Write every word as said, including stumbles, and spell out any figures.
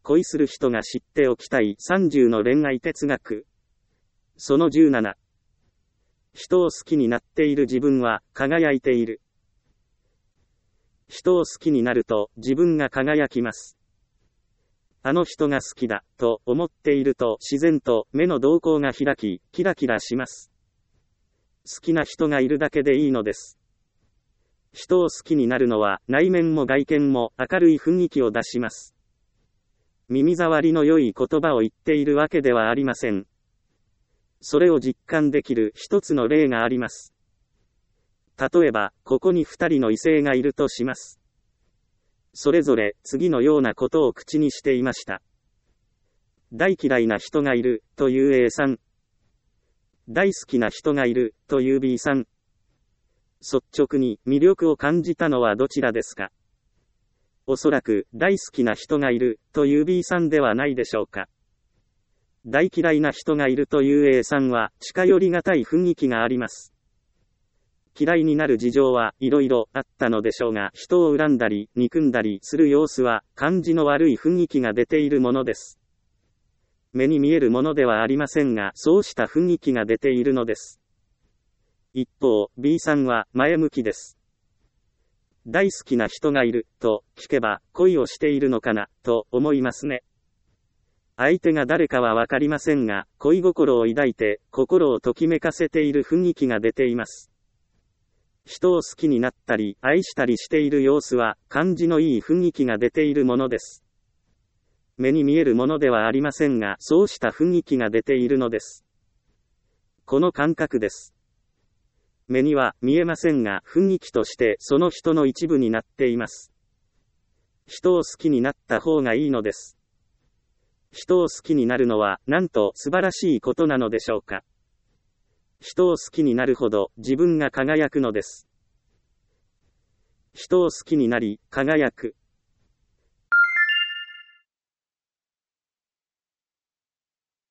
恋する人が知っておきたいさんじゅうの恋愛哲学。そのじゅうなな。人を好きになっている自分は輝いている。人を好きになると自分が輝きます。あの人が好きだと思っていると自然と目の瞳孔が開き、キラキラします。好きな人がいるだけでいいのです。人を好きになるのは内面も外見も明るい雰囲気を出します。耳障りの良い言葉を言っているわけではありません。それを実感できる一つの例があります。例えば、ここに二人の異性がいるとします。それぞれ次のようなことを口にしていました。大嫌いな人がいるという A さん。大好きな人がいるという B さん。率直に魅力を感じたのはどちらですか？おそらく大好きな人がいるという B さんではないでしょうか。大嫌いな人がいるという A さんは近寄りがたい雰囲気があります。嫌いになる事情はいろいろあったのでしょうが、人を恨んだり憎んだりする様子は感じの悪い雰囲気が出ているものです。目に見えるものではありませんが、そうした雰囲気が出ているのです。一方、B さんは前向きです。大好きな人がいると聞けば恋をしているのかなと思いますね。相手が誰かはわかりませんが、恋心を抱いて心をときめかせている雰囲気が出ています。人を好きになったり愛したりしている様子は感じのいい雰囲気が出ているものです。目に見えるものではありませんが、そうした雰囲気が出ているのです。この感覚です。目には見えませんが、雰囲気としてその人の一部になっています。人を好きになった方がいいのです。人を好きになるのはなんと素晴らしいことなのでしょうか。人を好きになるほど自分が輝くのです。人を好きになり輝く。